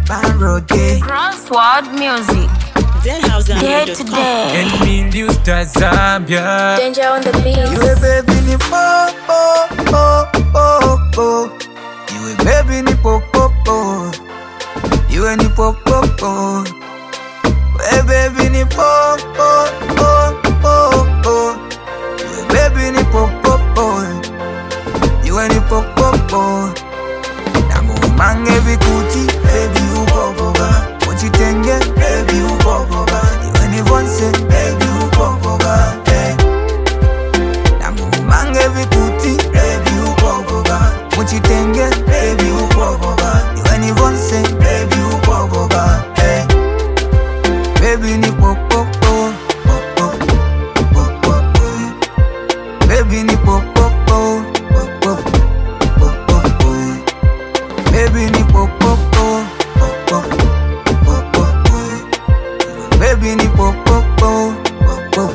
Crossword Music. Day to day. And me news to Zambia. Danger on the beat. You a baby ni po po po po po. You a baby ni po po po. You a ni po po po. A baby ni po po po po po. You a baby ni po po po. You a ni po po po. Namu mange vikuti baby upo boga. Mochitenge baby upo boga. You a ni vonse baby upo boga. Mange vikuti, baby upo boga. Muchitenge, baby upo boga. Iwe ni vonse, baby upo boga. Hey. Baby ni popo po, popo, popo, po. Baby ni popo po, popo, popo, po. Baby ni popo po, popo, popo, po. Baby ni popo po, popo.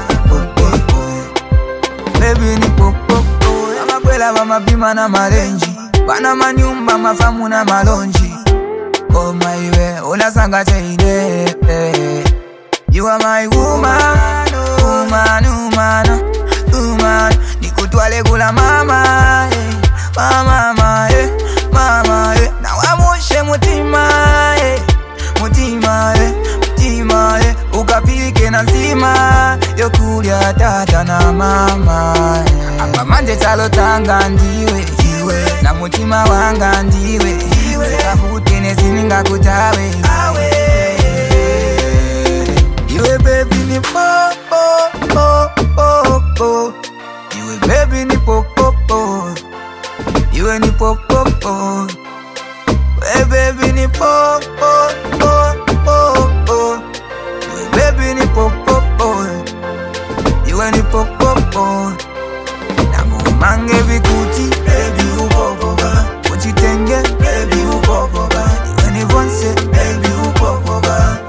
Baby ni popo po. Amakwela bamabima na marenji. Bana manyumba mafamu na malonji. Oh my way, olasanga cheide. You are my woman, woman, woman, woman. Nikutwale kula mama, mama, mama, na wamushe mutima, mutima, mutima, ukapike na nzima yokulya tata na mama. Apa manje chalo tanga ndiwe, na mutima wanga ndiwe, kafute nezininga kutawe. Iwe baby ni po po po po po. Iwe baby ni po po po. Iwe ni po po po. Iwe baby ni po po po po po. Iwe baby ni po po po. Iwe ni po po po. Namu mange vikuti baby upo boga. Mochitenge baby upo boga. Iwe ni vonse baby upo boga.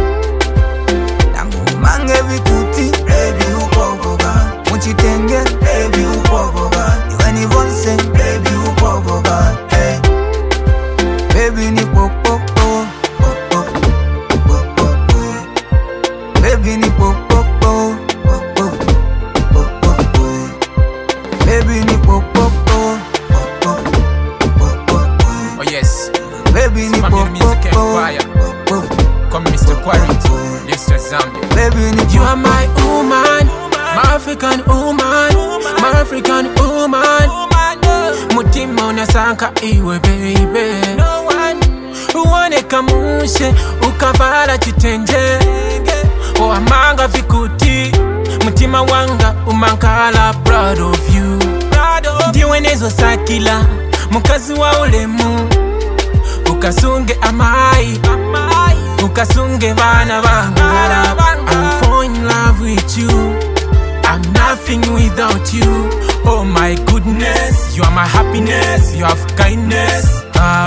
Mange vikuti, baby upo boga. Muchitenge, baby upo boga. Iwe ni vonse, baby upo boga. Hey. Baby ni popo po, popo, popo, po. Baby ni popo po, popo, popo, po. Baby ni popo po, popo, popo, po. Oh yes. Baby ni popo po, Come Mr. Quality. Mr. Zambia. baby ni You are my woman, my African woman, my African woman. Mutima unasanka iwe baby. No one uone kamushe ukavala chitenje. O amanga vikuti mutima wanga umankala. Proud of you. Ndiwe nezo sakila mukazi wa ulemu. Ukasunge amai, ukasunge vana vangala. I'm falling in love with you. I'm nothing without you. Oh my goodness, you are my happiness. You have kindness.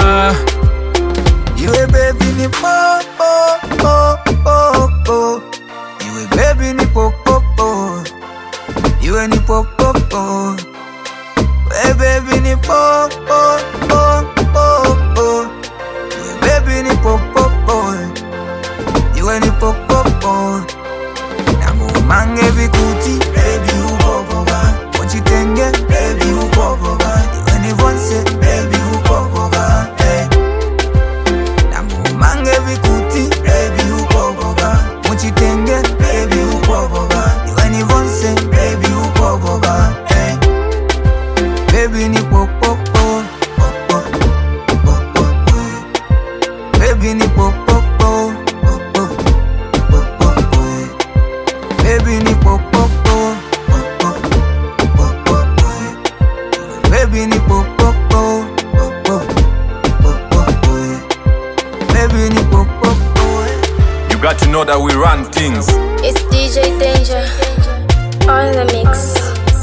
You a baby ni po po po po po. You a baby ni po po po. You a ni po po po. A baby ni po po po po po. You a baby ni po po po. You a ni po po po. Namu mange vikuti, baby upo boga. Mochitenge, baby upo boga. You a ni vonse, baby upo boga. Hey. Mange vikuti, baby upo boga. Muchitenge, baby upo boga. Iwe ni vonse, baby upo boga. Hey. Baby ni popo po, popo, popo, po. Baby ni popo po, popo, popo, po. Baby ni popo po, popo, popo, po. Baby ni popo po, popo, popo, po. Baby ni popo po. You got to know that we run things. It's DJ Danger on the mix.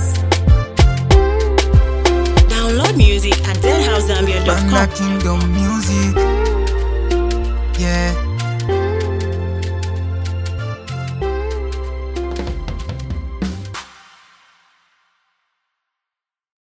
Download music at deadhousezambia.com. Banda Kingdom Music. Yeah.